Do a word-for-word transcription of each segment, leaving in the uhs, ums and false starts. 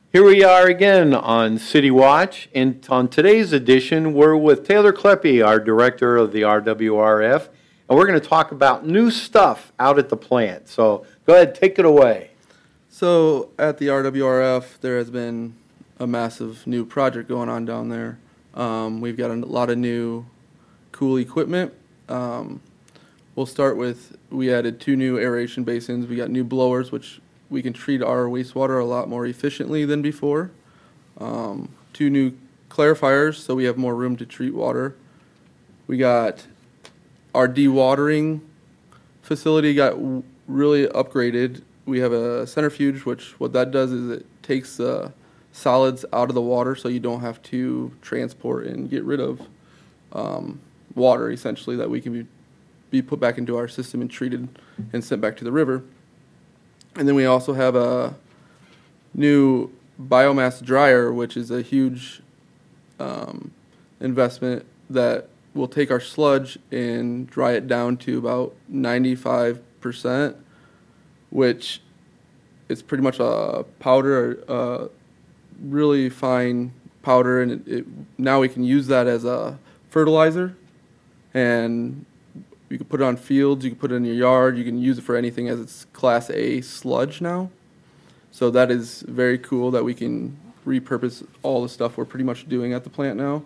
Here we are again on City Watch, and on today's edition, we're with Taylor Kleppe, our director of the R W R F, and we're going to talk about new stuff out at the plant. So go ahead, take it away. So at the R W R F, there has been a massive new project going on down there. Um, we've got a lot of new cool equipment. Um, we'll start with, we added two new aeration basins. We got new blowers, which we can treat our wastewater a lot more efficiently than before. Um, two new clarifiers, so we have more room to treat water. We got our dewatering facility got w- really upgraded. We have a centrifuge, which what that does is it takes uh, solids out of the water, so you don't have to transport and get rid of um, water, essentially, that we can be, be put back into our system and treated and sent back to the river. And then we also have a new biomass dryer, which is a huge um, investment that will take our sludge and dry it down to about ninety-five percent, which is pretty much a powder, a really fine powder, and it, it, now we can use that as a fertilizer, and you can put it on fields, you can put it in your yard, you can use it for anything as it's Class A sludge now. So that is very cool that we can repurpose all the stuff we're pretty much doing at the plant now.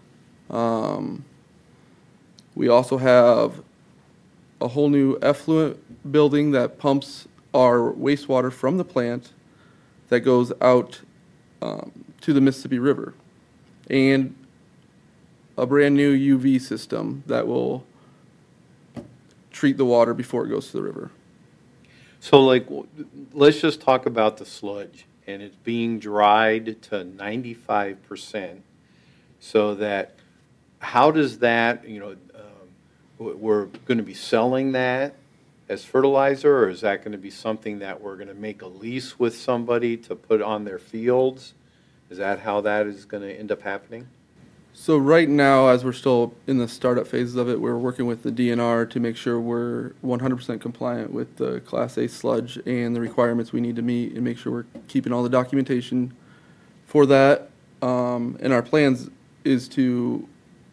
Um, we also have a whole new effluent building that pumps our wastewater from the plant that goes out um, to the Mississippi River. And a brand new U V system that will treat the water before it goes to the river. So, like, let's just talk about the sludge, and it's being dried to ninety-five percent, so that, how does that, you know, um, we're going to be selling that as fertilizer, or is that going to be something that we're going to make a lease with somebody to put on their fields? Is that how that is going to end up happening? So right now, as we're still in the startup phases of it, we're working with the D N R to make sure we're one hundred percent compliant with the Class A sludge and the requirements we need to meet, and make sure we're keeping all the documentation for that. Um, and our plans is to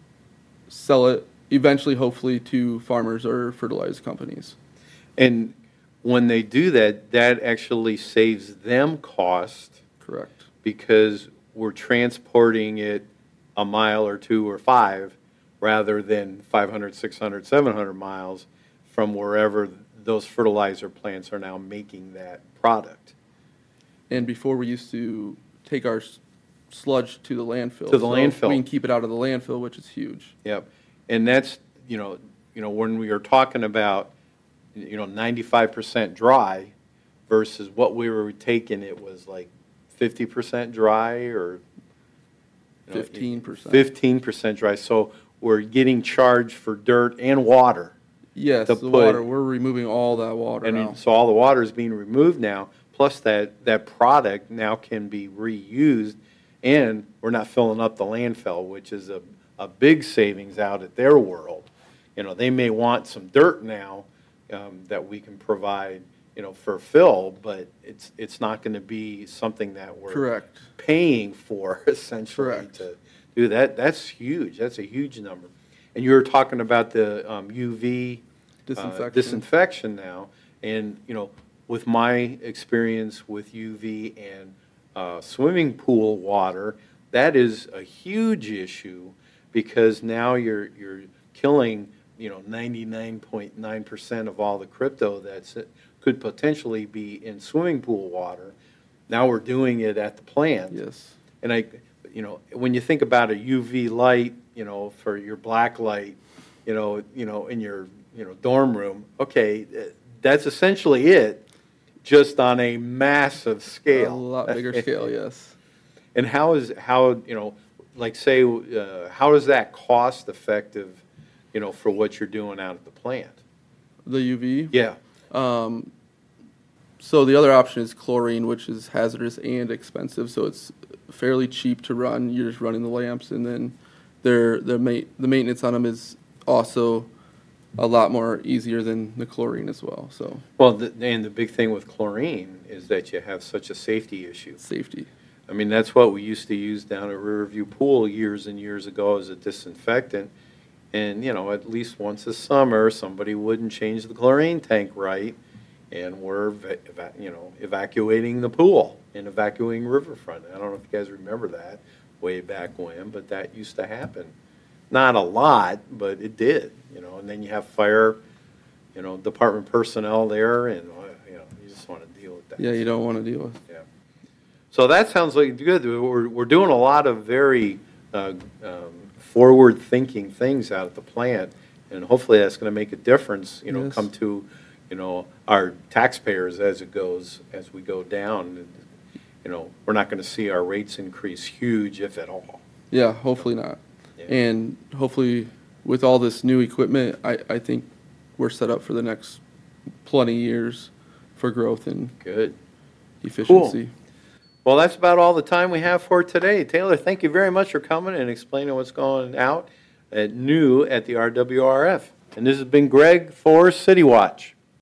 sell it eventually, hopefully, to farmers or fertilizer companies. And when they do that, that actually saves them cost. Correct. Because we're transporting it a mile or two or five rather than five hundred, six hundred, seven hundred miles from wherever those fertilizer plants are now making that product. And before we used to take our s- sludge to the landfill. To the so landfill. We can keep it out of the landfill, which is huge. Yep. And that's, you know, you know, when we are talking about, you know, ninety-five percent dry versus what we were taking, it was like fifty percent dry or you know, fifteen percent. fifteen percent dry. So we're getting charged for dirt and water. Yes, to the put- water. We're removing all that water And now. so all the water is being removed now, plus that, that product now can be reused, and we're not filling up the landfill, which is a, a big savings out at their world. You know, they may want some dirt now um, that we can provide, you know, for fill, but it's it's not going to be something that we're Correct. paying for, essentially. Correct. To do that. That's huge. That's a huge number. And you were talking about the um, U V Disinfection. Uh, disinfection now, and you know, with my experience with U V and uh, swimming pool water, that is a huge issue because now you're you're killing, you know, ninety-nine point nine percent of all the crypto that's could potentially be in swimming pool water. Now we're doing it at the plant. Yes. And I, you know, when you think about a U V light, you know, for your black light, you know, you know, in your, you know, dorm room, okay, that's essentially it, just on a massive scale. A lot bigger scale, yes. And how is, how, you know, like say, uh, how is that cost effective, you know, for what you're doing out at the plant? The U V? Yeah. Um, so the other option is chlorine, which is hazardous and expensive. So it's fairly cheap to run. You're just running the lamps, and then they're, they're ma- the maintenance on them is also a lot more easier than the chlorine as well. So Well, the, and the big thing with chlorine is that you have such a safety issue. safety. I mean, that's what we used to use down at Riverview Pool years and years ago as a disinfectant. And, you know, at least once a summer, somebody wouldn't change the chlorine tank right, and we're, eva- eva- you know, evacuating the pool and evacuating Riverfront. I don't know if you guys remember that way back when, but that used to happen. Not a lot, but it did, you know, and then you have fire, you know, department personnel there, and, uh, you know, you just want to deal with that. Yeah, you don't want to deal with. Yeah. So that sounds like good. We're, we're doing a lot of very uh, um, forward-thinking things out at the plant, and hopefully that's going to make a difference, you know, Yes. come to, you know, our taxpayers as it goes, as we go down. You know, we're not going to see our rates increase huge, if at all. Yeah, hopefully not. Yeah. And hopefully with all this new equipment, I, I think we're set up for the next plenty years for growth and Good. efficiency. Well, that's about all the time we have for today. Taylor, thank you very much for coming and explaining what's going out at new at the R W R F. And this has been Greg for City Watch.